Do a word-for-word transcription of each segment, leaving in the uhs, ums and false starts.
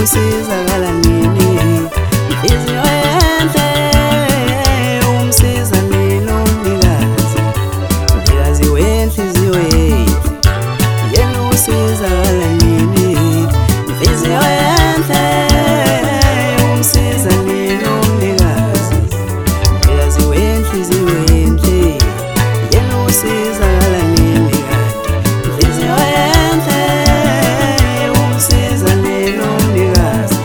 usizakala nini inhliziyo enhle umsiza nini umnikazi mnikazi wenhliziyo enhle yena usizakala nini inhliziyo enhle umsiza nini umnikazi mnikazi wenhliziyo enhle yena usizakala nini inhliziyo enhle umsiza nini umnikazi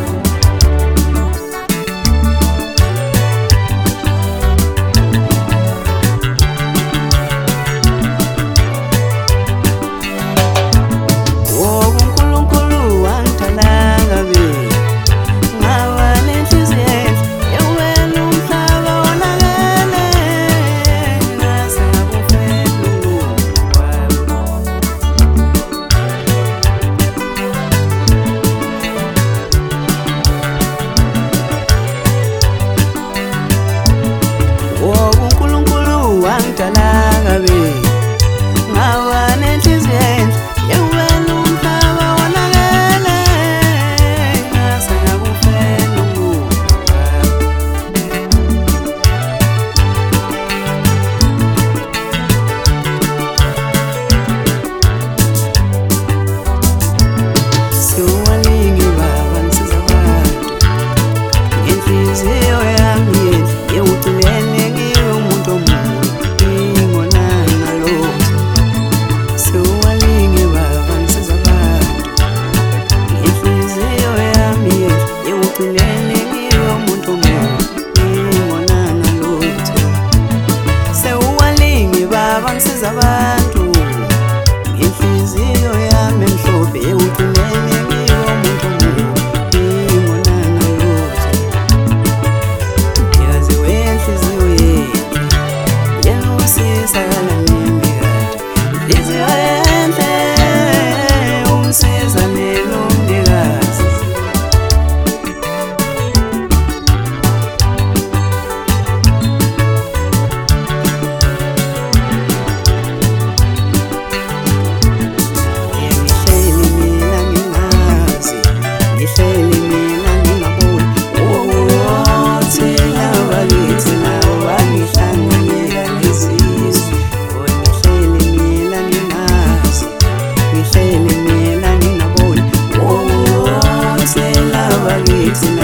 uNkulunkulu wangithandanga be ngaba nenhliziyo enhle yewena umhlaba wonakele ngase ngakufela uNkulunkulu wangithandanga be ngaba nenhliziyo enhle yewena umhlaba wonakele ngase ngakufela Siwalingi baba nisiza abantu ngenhliziyo yami yenhle yewugcinene ngiwe umuntu omubi ngingonanga lutho Siwalingi baba nisiza abantu ngenhliziyo yami yenhle yewugcinene ngiwe umuntu omubi ngingonanga lutho Siwalingi baba nisiza abantu ngenhliziyo yami emhlophe yewugcinene ngiwe umuntu omubi ngingonanga lutho mnikazi wenhliziyo yenhle yena usizakala nini kade inhliziyo enhle umsiza nini umnikazi Ngihleli mina ngingazi ngihleli mina ngingaboni thina bakithi nawe wangihlanganyela ngizizwe ngihleli mina ngingazi ngihleli mina ngingaboni thina bakithi